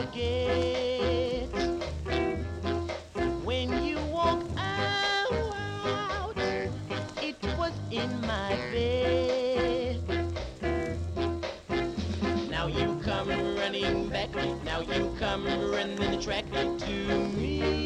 forget when you walk out, it was in my bed. Now you come running back, now you come running the track to me.